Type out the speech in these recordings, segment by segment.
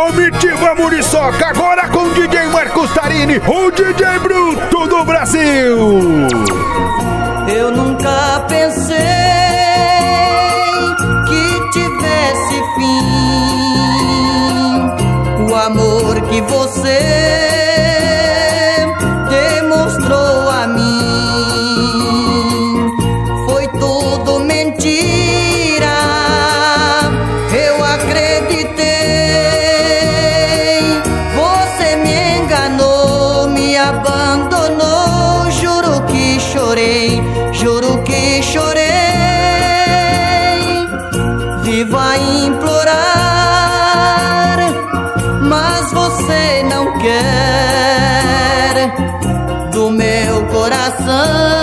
Comitiva Muriçoca, agora com o DJ Marcos Tarini, o DJ Bruto do Brasil. Eu nunca pensei que tivesse fim o amor que você demonstrou a mim. Foi tudo mentira, eu acreditei. Você me enganou, me abandonou. Juro que chorei, juro que chorei. Vivo a implorar, mas você não quer do meu coração.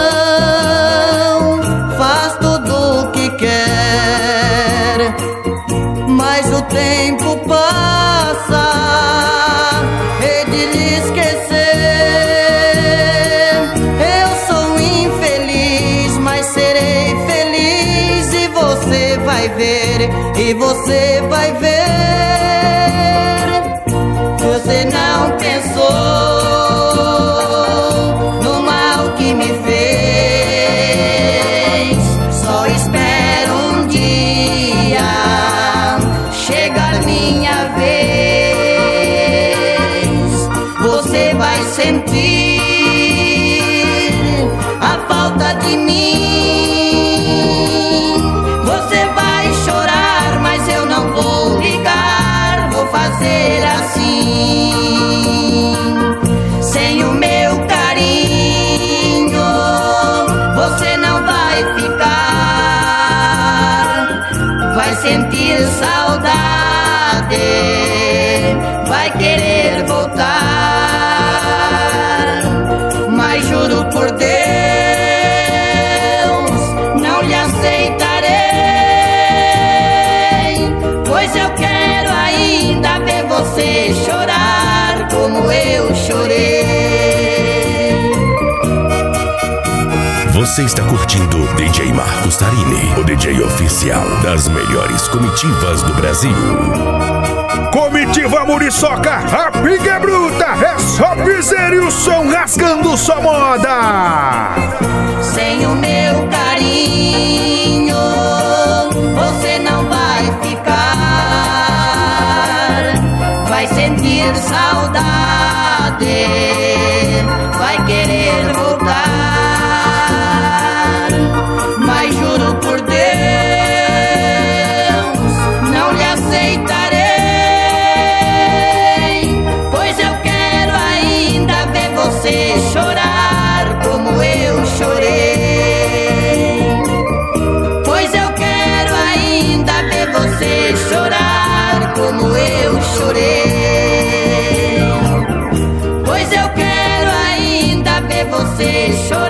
Faz tudo o que quer, mas o tempo passa, hei de lhe esquecer. Eu sou infeliz, mas serei feliz, e você vai ver, e você vai ver. Você não pensou no mal que me fez. Só espero um dia chegar minha vez. Você vai sentir a falta de mim. Você vai chorar, mas eu não vou ligar. Vou fazer assim. Sem o meu carinho você não vai ficar. Vai sentir saudade, vai querer voltar. Mas juro por Deus, não lhe aceitarei, pois eu quero ainda ver você chorar como eu chorei. Você está curtindo DJ Marcos Tarini, o DJ oficial das melhores comitivas do Brasil. Comitiva Muriçoca, a briga é bruta, é só piseiro e o som rasgando sua moda. Sem o meu carinho você não vai ficar. Vai sentir saudade, vai querer voltar. Mas juro por Deus, não lhe aceitarei, pois eu quero ainda ver você chorar como eu chorei. Pois eu quero ainda ver você chorar como eu chorei. Pois eu quero ainda ver você chorar